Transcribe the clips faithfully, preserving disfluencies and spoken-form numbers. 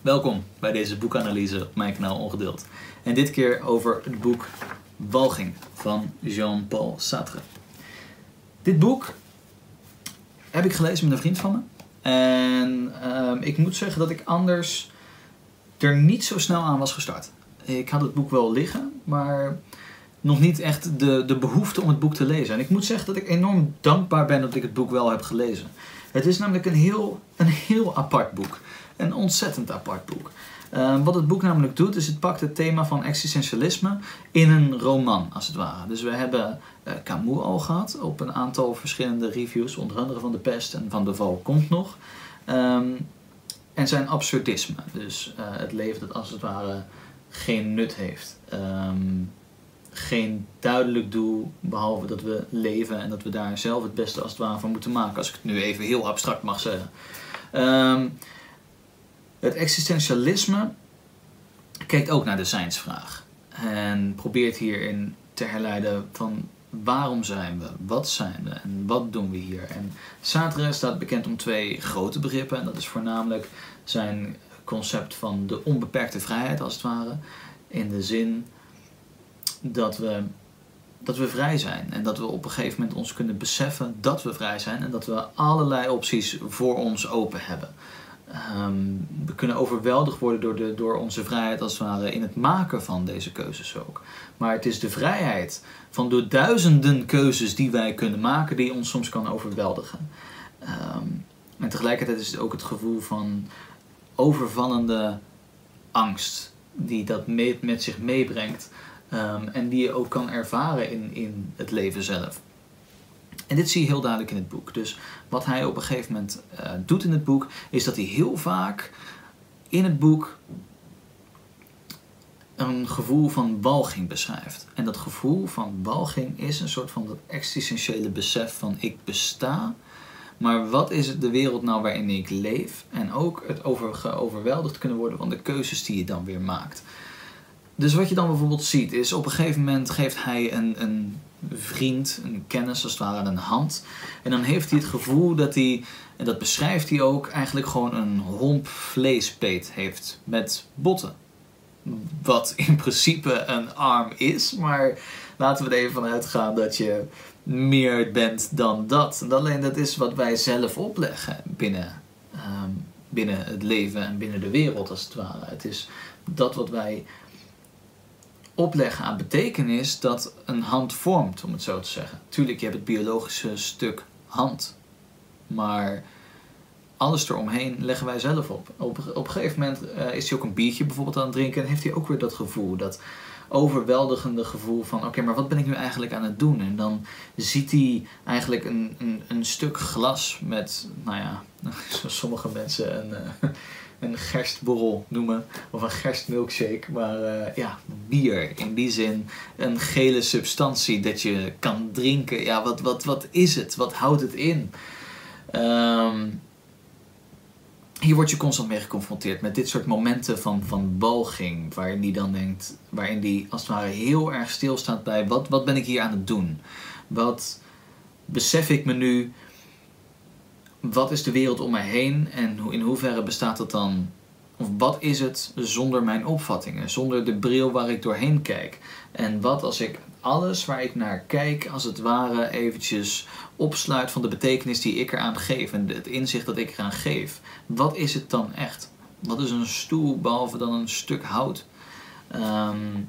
Welkom bij deze boekanalyse op mijn kanaal Ongeduld. En dit keer over het boek Walging van Jean-Paul Sartre. Dit boek heb ik gelezen met een vriend van me. En uh, ik moet zeggen dat ik anders er niet zo snel aan was gestart. Ik had het boek wel liggen, maar nog niet echt de, de behoefte om het boek te lezen. En ik moet zeggen dat ik enorm dankbaar ben dat ik het boek wel heb gelezen. Het is namelijk een heel, een heel apart boek. Een ontzettend apart boek. Uh, wat het boek namelijk doet, is het pakt het thema van existentialisme in een roman, als het ware. Dus we hebben uh, Camus al gehad op een aantal verschillende reviews, onder andere van De Pest en van De Val komt nog. Um, en zijn absurdisme, dus uh, het leven dat als het ware geen nut heeft. Um, geen duidelijk doel, behalve dat we leven en dat we daar zelf het beste als het ware van moeten maken, als ik het nu even heel abstract mag zeggen. Um, Het existentialisme kijkt ook naar de zijnsvraag en probeert hierin te herleiden van waarom zijn we, wat zijn we en wat doen we hier. En Sartre staat bekend om twee grote begrippen en dat is voornamelijk zijn concept van de onbeperkte vrijheid als het ware, in de zin dat we, dat we vrij zijn en dat we op een gegeven moment ons kunnen beseffen dat we vrij zijn en dat we allerlei opties voor ons open hebben. Um, we kunnen overweldigd worden door, de, door onze vrijheid als het ware in het maken van deze keuzes ook. Maar het is de vrijheid van de duizenden keuzes die wij kunnen maken die ons soms kan overweldigen. Um, en tegelijkertijd is het ook het gevoel van overvallende angst die dat mee, met zich meebrengt. Um, en die je ook kan ervaren in, in het leven zelf. En dit zie je heel duidelijk in het boek. Dus wat hij op een gegeven moment uh, doet in het boek, is dat hij heel vaak in het boek een gevoel van walging beschrijft. En dat gevoel van walging is een soort van dat existentiële besef van ik besta, maar wat is het de wereld nou waarin ik leef? En ook het over, geoverweldigd kunnen worden van de keuzes die je dan weer maakt. Dus wat je dan bijvoorbeeld ziet is, op een gegeven moment geeft hij een, een vriend, een kennis als het ware, een hand. En dan heeft hij het gevoel dat hij, en dat beschrijft hij ook, eigenlijk gewoon een homp vleespeet heeft met botten. Wat in principe een arm is, maar laten we er even van uitgaan dat je meer bent dan dat. En alleen dat is wat wij zelf opleggen binnen, um, binnen het leven en binnen de wereld als het ware. Het is dat wat wij opleggen aan betekenis dat een hand vormt, om het zo te zeggen. Tuurlijk, je hebt het biologische stuk hand, maar alles eromheen leggen wij zelf op. Op, op een gegeven moment uh, is hij ook een biertje bijvoorbeeld aan het drinken en heeft hij ook weer dat gevoel, dat overweldigende gevoel van oké, okay, maar wat ben ik nu eigenlijk aan het doen? En dan ziet hij eigenlijk een, een, een stuk glas met, nou ja, zoals sommige mensen een, uh, een gerstborrel noemen, of een gerstmilkshake, maar uh, ja, bier in die zin, een gele substantie dat je kan drinken. Ja, wat, wat, wat is het? Wat houdt het in? Um, Hier word je constant mee geconfronteerd met dit soort momenten van, van walging, waarin die dan denkt, waarin die als het ware heel erg stilstaat bij wat, wat ben ik hier aan het doen? Wat besef ik me nu? Wat is de wereld om mij heen en in hoeverre bestaat het dan? Of wat is het zonder mijn opvattingen, zonder de bril waar ik doorheen kijk? En wat als ik alles waar ik naar kijk, als het ware eventjes opsluit van de betekenis die ik eraan geef en het inzicht dat ik eraan geef. Wat is het dan echt? Wat is een stoel behalve dan een stuk hout? Um,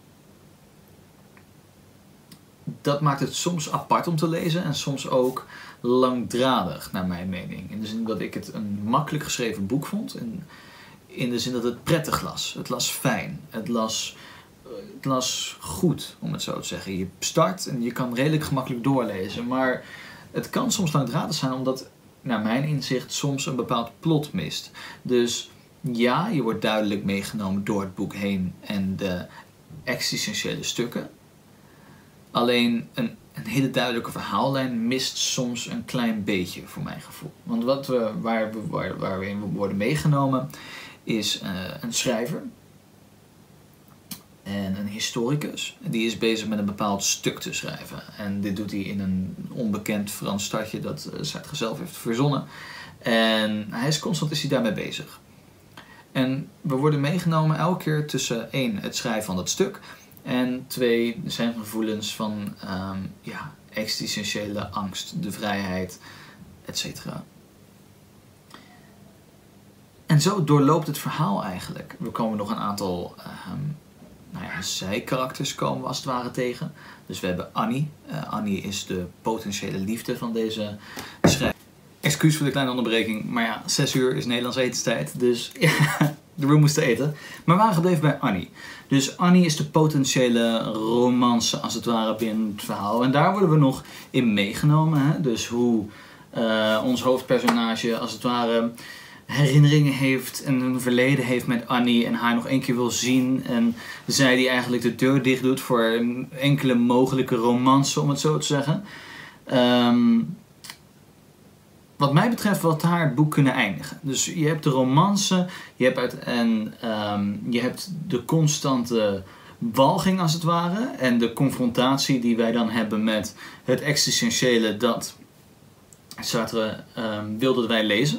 dat maakt het soms apart om te lezen en soms ook langdradig, naar mijn mening. In de zin dat ik het een makkelijk geschreven boek vond. En in de zin dat het prettig las. Het las fijn. Het las, het las goed, om het zo te zeggen. Je start en je kan redelijk gemakkelijk doorlezen. Maar het kan soms langdradig zijn omdat, naar mijn inzicht, soms een bepaald plot mist. Dus ja, je wordt duidelijk meegenomen door het boek heen en de existentiële stukken. Alleen een, een hele duidelijke verhaallijn mist soms een klein beetje, voor mijn gevoel. Want wat we, waar, we, waar, waar we in worden meegenomen is uh, een schrijver en een historicus. Die is bezig met een bepaald stuk te schrijven. En dit doet hij in een onbekend Frans stadje dat uh, Sartre zelf heeft verzonnen. En hij is constant is hij daarmee bezig. En we worden meegenomen elke keer tussen één, het schrijven van dat stuk. En twee, zijn gevoelens van um, ja, existentiële angst, de vrijheid, et cetera. En zo doorloopt het verhaal eigenlijk. We komen nog een aantal um, nou ja, zijkarakters komen we als het ware tegen. Dus we hebben Annie. Uh, Annie is de potentiële liefde van deze schrijver. Excuus voor de kleine onderbreking, maar ja, zes uur is Nederlands etenstijd. Dus ja, we moesten eten. Maar we waren gebleven bij Annie. Dus Annie is de potentiële romance als het ware binnen het verhaal. En daar worden we nog in meegenomen. Hè? Dus hoe uh, ons hoofdpersonage als het ware herinneringen heeft en een verleden heeft met Annie en haar nog één keer wil zien. En zij die eigenlijk de deur dicht doet voor een enkele mogelijke romance, om het zo te zeggen. Um, wat mij betreft wat daar het boek kunnen eindigen. Dus je hebt de romance, je hebt, uit, en, um, je hebt de constante walging als het ware. En de confrontatie die wij dan hebben met het existentiële dat Sartre um, wil dat wij lezen.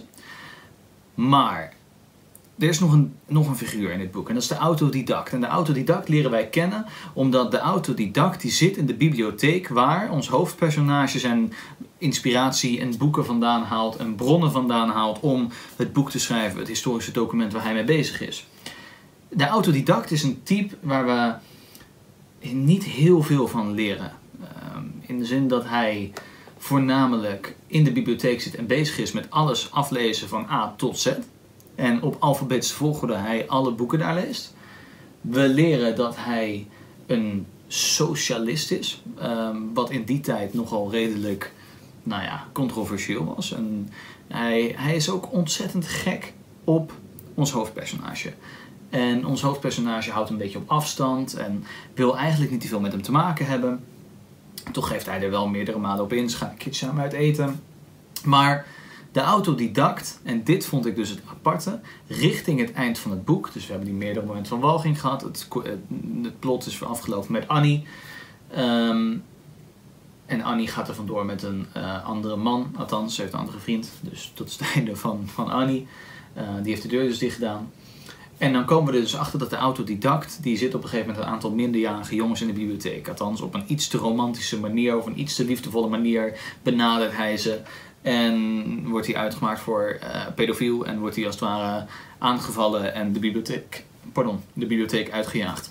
Maar er is nog een, nog een figuur in dit boek en dat is de autodidact. En de autodidact leren wij kennen omdat de autodidact die zit in de bibliotheek waar ons hoofdpersonage zijn inspiratie en boeken vandaan haalt en bronnen vandaan haalt om het boek te schrijven, het historische document waar hij mee bezig is. De autodidact is een type waar we niet heel veel van leren. Um, in de zin dat hij voornamelijk in de bibliotheek zit en bezig is met alles aflezen van A tot Z. En op alfabetische volgorde hij alle boeken daar leest. We leren dat hij een socialist is. Um, wat in die tijd nogal redelijk, nou ja, controversieel was. En hij, hij is ook ontzettend gek op ons hoofdpersonage. En ons hoofdpersonage houdt een beetje op afstand en wil eigenlijk niet te veel met hem te maken hebben. Toch geeft hij er wel meerdere malen op in. Ze gaan een keertje samen uit eten. Maar de autodidact, en dit vond ik dus het aparte, richting het eind van het boek. Dus we hebben die meerdere momenten van walging gehad. Het, het plot is afgelopen met Annie. Um, en Annie gaat er vandoor met een uh, andere man. Althans, ze heeft een andere vriend. Dus dat is het einde van, van Annie. Uh, die heeft de deur dus dicht gedaan. En dan komen we er dus achter dat de autodidact, die zit op een gegeven moment een aantal minderjarige jongens in de bibliotheek. Althans, op een iets te romantische manier of een iets te liefdevolle manier benadert hij ze. En wordt hij uitgemaakt voor uh, pedofiel en wordt hij als het ware aangevallen en de bibliotheek, pardon, de bibliotheek uitgejaagd.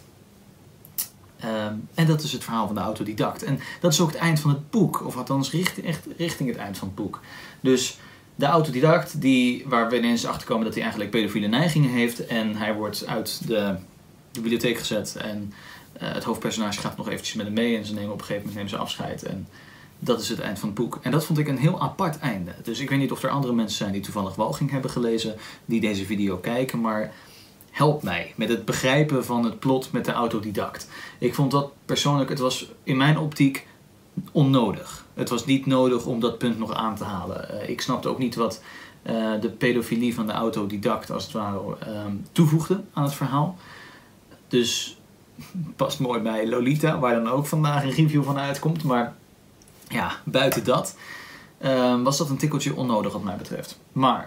Um, en dat is het verhaal van de autodidact. En dat is ook het eind van het boek, of althans richting, echt richting het eind van het boek. Dus de autodidact, die, waar we ineens achter komen dat hij eigenlijk pedofiele neigingen heeft. En hij wordt uit de bibliotheek gezet. En uh, het hoofdpersonage gaat nog eventjes met hem mee. En ze nemen op een gegeven moment nemen ze afscheid. En dat is het eind van het boek. En dat vond ik een heel apart einde. Dus ik weet niet of er andere mensen zijn die toevallig Walging hebben gelezen. Die deze video kijken. Maar help mij met het begrijpen van het plot met de autodidact. Ik vond dat persoonlijk, het was in mijn optiek onnodig. Het was niet nodig om dat punt nog aan te halen. Uh, ik snapte ook niet wat uh, de pedofilie van de autodidact als het ware um, toevoegde aan het verhaal. Dus past mooi bij Lolita, waar dan ook vandaag een review van uitkomt. Maar ja, buiten dat uh, was dat een tikkeltje onnodig wat mij betreft. Maar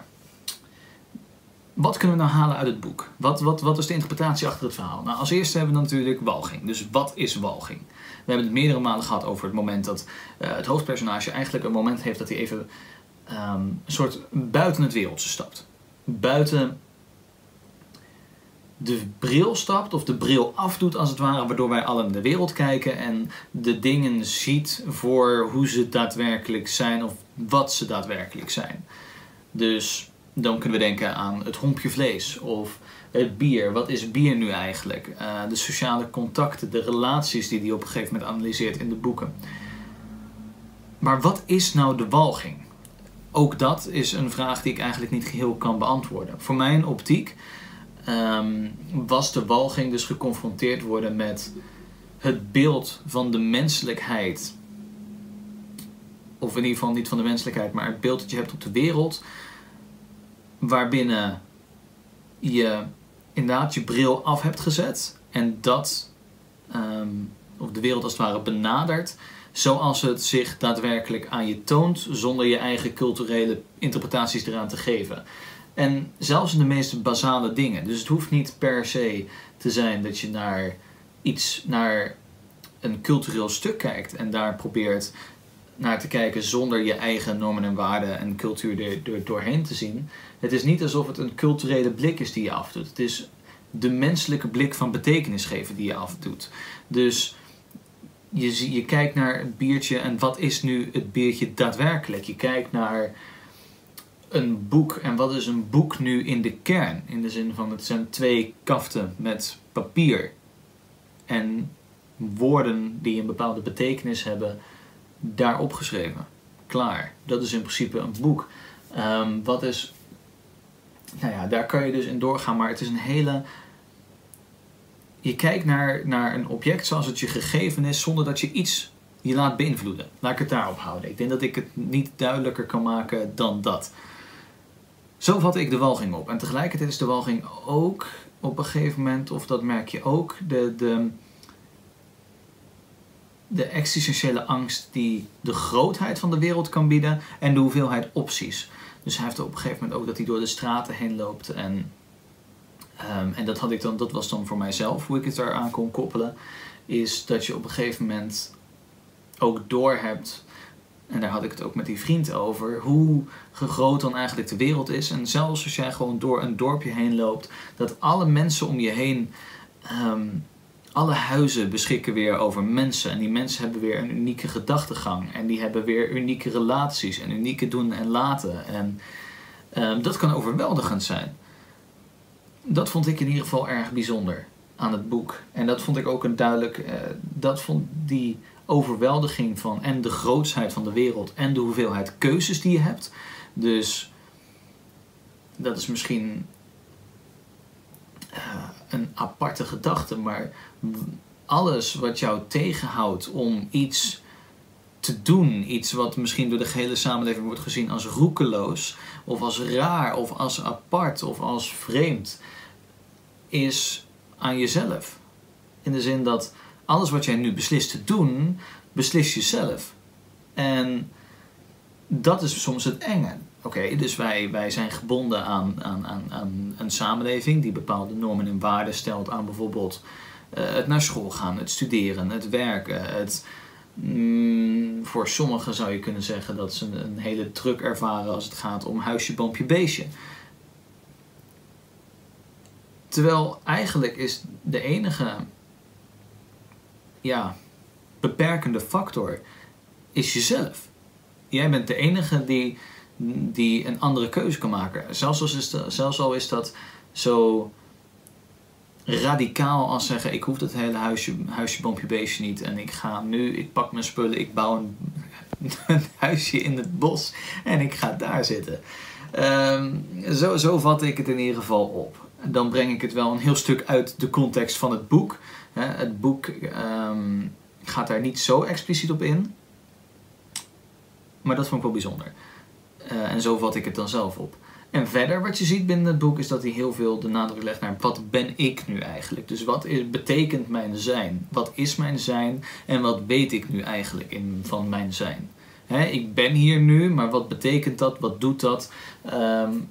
wat kunnen we nou halen uit het boek? Wat, wat, wat is de interpretatie achter het verhaal? Nou, als eerste hebben we natuurlijk walging. Dus wat is walging? We hebben het meerdere malen gehad over het moment dat uh, het hoofdpersonage eigenlijk een moment heeft dat hij even um, een soort buiten het wereldje stapt. Buiten de bril stapt of de bril afdoet als het ware, waardoor wij allen in de wereld kijken en de dingen ziet voor hoe ze daadwerkelijk zijn of wat ze daadwerkelijk zijn. Dus dan kunnen we denken aan het hompje vlees of het bier. Wat is bier nu eigenlijk? Uh, de sociale contacten, de relaties die hij op een gegeven moment analyseert in de boeken. Maar wat is nou de walging? Ook dat is een vraag die ik eigenlijk niet geheel kan beantwoorden. Voor mijn optiek um, was de walging dus geconfronteerd worden met het beeld van de menselijkheid. Of in ieder geval niet van de menselijkheid, maar het beeld dat je hebt op de wereld. Waarbinnen je inderdaad je bril af hebt gezet. En dat, um, of de wereld als het ware benadert. Zoals het zich daadwerkelijk aan je toont. Zonder je eigen culturele interpretaties eraan te geven. En zelfs in de meest basale dingen. Dus het hoeft niet per se te zijn dat je naar iets, naar een cultureel stuk kijkt en daar probeert naar te kijken zonder je eigen normen en waarden en cultuur er, er doorheen te zien. Het is niet alsof het een culturele blik is die je afdoet. Het is de menselijke blik van betekenis geven die je afdoet. Dus je, je kijkt naar het biertje en wat is nu het biertje daadwerkelijk? Je kijkt naar een boek en wat is een boek nu in de kern? In de zin van het zijn twee kaften met papier en woorden die een bepaalde betekenis hebben daar opgeschreven. Klaar. Dat is in principe een boek. Um, wat is... Nou ja, daar kan je dus in doorgaan, maar het is een hele... Je kijkt naar, naar een object zoals het je gegeven is, zonder dat je iets je laat beïnvloeden. Laat ik het daarop houden. Ik denk dat ik het niet duidelijker kan maken dan dat. Zo vatte ik de walging op. En tegelijkertijd is de walging ook op een gegeven moment, of dat merk je ook, de... de de existentiële angst die de grootheid van de wereld kan bieden en de hoeveelheid opties. Dus hij heeft op een gegeven moment ook dat hij door de straten heen loopt. En, um, en dat, had ik dan, dat was dan voor mijzelf, hoe ik het eraan kon koppelen. Is dat je op een gegeven moment ook doorhebt, en daar had ik het ook met die vriend over, hoe groot dan eigenlijk de wereld is. En zelfs als jij gewoon door een dorpje heen loopt, dat alle mensen om je heen... Um, Alle huizen beschikken weer over mensen. En die mensen hebben weer een unieke gedachtegang. En die hebben weer unieke relaties. En unieke doen en laten. En uh, dat kan overweldigend zijn. Dat vond ik in ieder geval erg bijzonder aan het boek. En dat vond ik ook een duidelijk... Uh, dat vond die overweldiging van... En de grootsheid van de wereld. En de hoeveelheid keuzes die je hebt. Dus dat is misschien... Uh, een aparte gedachte, maar alles wat jou tegenhoudt om iets te doen, iets wat misschien door de gehele samenleving wordt gezien als roekeloos, of als raar, of als apart, of als vreemd, is aan jezelf. In de zin dat alles wat jij nu beslist te doen, beslis jezelf. En dat is soms het enge. Oké, okay, dus wij, wij zijn gebonden aan, aan, aan, aan een samenleving die bepaalde normen en waarden stelt aan bijvoorbeeld uh, het naar school gaan, het studeren, het werken. Het, mm, voor sommigen zou je kunnen zeggen dat ze een, een hele druk ervaren als het gaat om huisje, boompje, beestje. Terwijl eigenlijk is de enige ja, beperkende factor is jezelf. Jij bent de enige die... die een andere keuze kan maken. Zelfs, als is dat, zelfs al is dat zo radicaal als zeggen... ik hoef dat hele huisje, huisje boompje beestje niet... en ik ga nu, ik pak mijn spullen... ik bouw een, een huisje in het bos... en ik ga daar zitten. Um, zo, zo vat ik het in ieder geval op. Dan breng ik het wel een heel stuk uit de context van het boek. He, het boek um, gaat daar niet zo expliciet op in... maar dat vond ik wel bijzonder. Uh, en zo vat ik het dan zelf op. En verder wat je ziet binnen het boek is dat hij heel veel de nadruk legt naar wat ben ik nu eigenlijk. Dus wat is, betekent mijn zijn? Wat is mijn zijn? En wat weet ik nu eigenlijk in, van mijn zijn? Hè, ik ben hier nu, maar wat betekent dat? Wat doet dat? Um,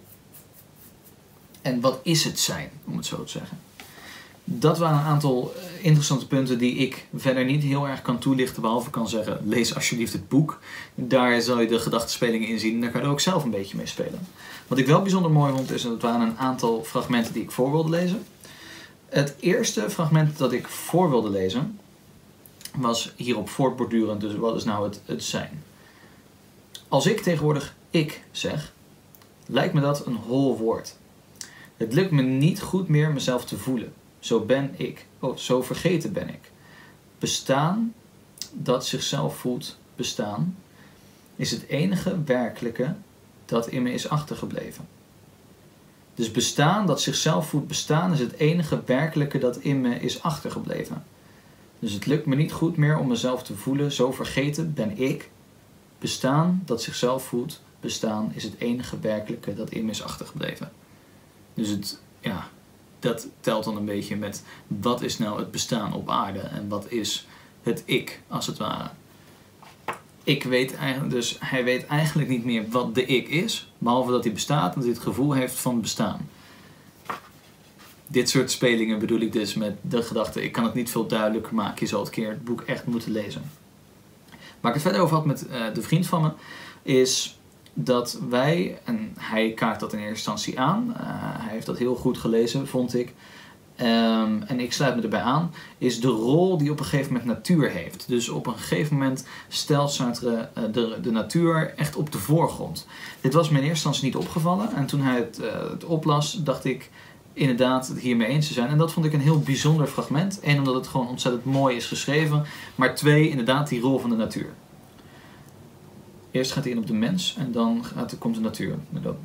en wat is het zijn, om het zo te zeggen? Dat waren een aantal interessante punten die ik verder niet heel erg kan toelichten. Behalve kan zeggen, lees alsjeblieft het boek. Daar zal je de gedachtenspelingen in zien. En daar kan je er ook zelf een beetje mee spelen. Wat ik wel bijzonder mooi vond, is dat het waren een aantal fragmenten die ik voor wilde lezen. Het eerste fragment dat ik voor wilde lezen, was hierop voortbordurend. Dus wat is nou het, het zijn? Als ik tegenwoordig ik zeg, lijkt me dat een hol woord. Het lukt me niet goed meer mezelf te voelen. Zo ben ik. Oh, zo vergeten ben ik. Bestaan, dat zichzelf voelt bestaan, is het enige werkelijke dat in me is achtergebleven. Dus bestaan, dat zichzelf voelt bestaan, is het enige werkelijke dat in me is achtergebleven. Dus het lukt me niet goed meer om mezelf te voelen. Zo vergeten ben ik. Bestaan, dat zichzelf voelt bestaan, is het enige werkelijke dat in me is achtergebleven. Dus het, ja... dat telt dan een beetje met wat is nou het bestaan op aarde en wat is het ik, als het ware. ik weet eigenlijk, dus hij weet eigenlijk niet meer wat de ik is, behalve dat hij bestaat en dat hij het gevoel heeft van bestaan. Dit soort spelingen bedoel ik dus met de gedachte, ik kan het niet veel duidelijker maken, je zal het keer het boek echt moeten lezen. Waar ik het verder over had met uh, de vriend van me, is dat wij, en hij kaart dat in eerste instantie aan, uh, hij heeft dat heel goed gelezen, vond ik, um, en ik sluit me erbij aan, is de rol die op een gegeven moment natuur heeft. Dus op een gegeven moment stelt Sartre uh, de, de natuur echt op de voorgrond. Dit was me in eerste instantie niet opgevallen, en toen hij het, uh, het oplas, dacht ik inderdaad het hiermee eens te zijn. En dat vond ik een heel bijzonder fragment. Eén, omdat het gewoon ontzettend mooi is geschreven, maar twee, inderdaad die rol van de natuur. Eerst gaat hij in op de mens en dan gaat, komt de natuur.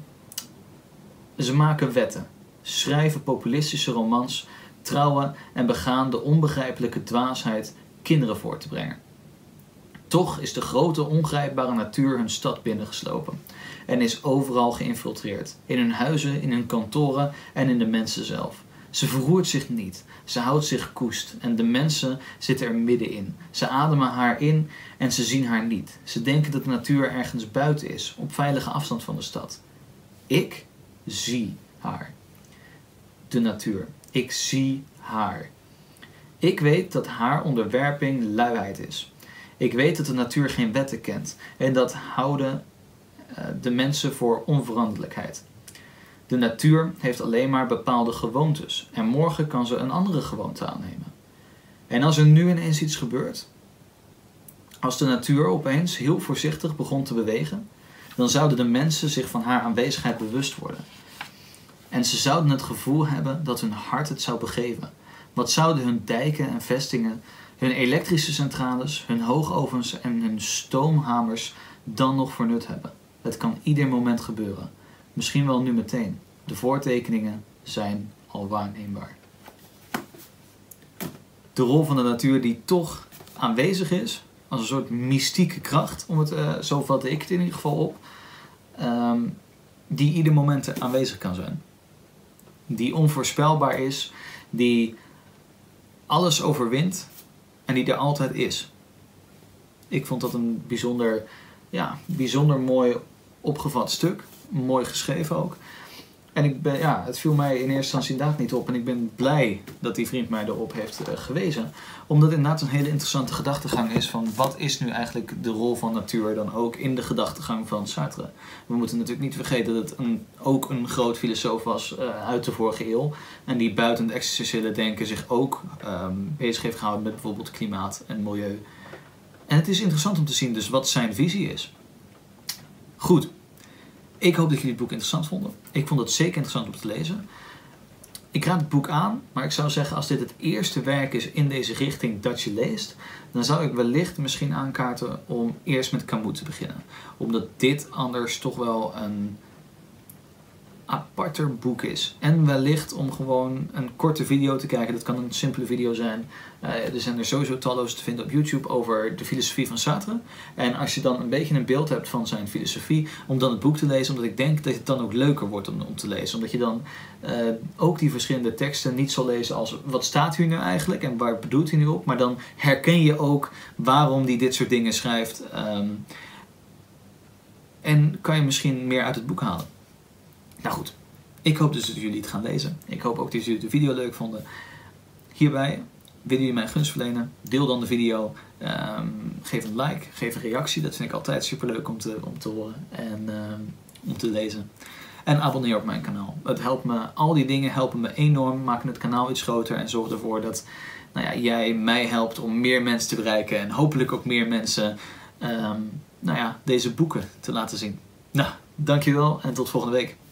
Ze maken wetten, schrijven populistische romans, trouwen en begaan de onbegrijpelijke dwaasheid kinderen voor te brengen. Toch is de grote ongrijpbare natuur hun stad binnengeslopen en is overal geïnfiltreerd, in hun huizen, in hun kantoren en in de mensen zelf. Ze verroert zich niet, ze houdt zich koest en de mensen zitten er middenin. Ze ademen haar in en ze zien haar niet. Ze denken dat de natuur ergens buiten is, op veilige afstand van de stad. Ik zie haar. De natuur. Ik zie haar. Ik weet dat haar onderwerping luiheid is. Ik weet dat de natuur geen wetten kent en dat houden uh, de mensen voor onveranderlijkheid. De natuur heeft alleen maar bepaalde gewoontes en morgen kan ze een andere gewoonte aannemen. En als er nu ineens iets gebeurt, als de natuur opeens heel voorzichtig begon te bewegen, dan zouden de mensen zich van haar aanwezigheid bewust worden. En ze zouden het gevoel hebben dat hun hart het zou begeven. Wat zouden hun dijken en vestingen, hun elektrische centrales, hun hoogovens en hun stoomhamers dan nog voor nut hebben? Het kan ieder moment gebeuren. Misschien wel nu meteen. De voortekeningen zijn al waarneembaar. De rol van de natuur die toch aanwezig is, als een soort mystieke kracht, om het, uh, zo vatte ik het in ieder geval op, um, die ieder moment aanwezig kan zijn. Die onvoorspelbaar is, die alles overwint en die er altijd is. Ik vond dat een bijzonder, ja, bijzonder mooi opgevat stuk. Mooi geschreven ook. En ik ben, ja, het viel mij in eerste instantie inderdaad niet op. En ik ben blij dat die vriend mij erop heeft uh, gewezen. Omdat het inderdaad een hele interessante gedachtegang is van wat is nu eigenlijk de rol van natuur dan ook in de gedachtegang van Sartre. We moeten natuurlijk niet vergeten dat het een, ook een groot filosoof was uh, uit de vorige eeuw. En die buiten het existentiële denken zich ook um, bezig heeft gehouden met bijvoorbeeld klimaat en milieu. En het is interessant om te zien dus wat zijn visie is. Goed. Ik hoop dat jullie het boek interessant vonden. Ik vond het zeker interessant om te lezen. Ik raad het boek aan, maar ik zou zeggen als dit het eerste werk is in deze richting dat je leest, dan zou ik wellicht misschien aankaarten om eerst met Camus te beginnen. Omdat dit anders toch wel een aparter boek is. En wellicht om gewoon een korte video te kijken. Dat kan een simpele video zijn. Uh, er zijn er sowieso talloze te vinden op YouTube over de filosofie van Sartre. En als je dan een beetje een beeld hebt van zijn filosofie, om dan het boek te lezen, omdat ik denk dat het dan ook leuker wordt om, om te lezen. Omdat je dan uh, ook die verschillende teksten niet zal lezen als wat staat hier nu eigenlijk en waar bedoelt hij nu op. Maar dan herken je ook waarom hij dit soort dingen schrijft. Um, en kan je misschien meer uit het boek halen. Nou goed, ik hoop dus dat jullie het gaan lezen. Ik hoop ook dat jullie de video leuk vonden. Hierbij, willen jullie mij gunst verlenen? Deel dan de video. Um, geef een like, geef een reactie. Dat vind ik altijd super leuk om te, om te horen en um, om te lezen. En abonneer op mijn kanaal. Het helpt me, al die dingen helpen me enorm, maken het kanaal iets groter en zorgen ervoor dat nou ja, jij mij helpt om meer mensen te bereiken. En hopelijk ook meer mensen um, nou ja, deze boeken te laten zien. Nou, dankjewel en tot volgende week.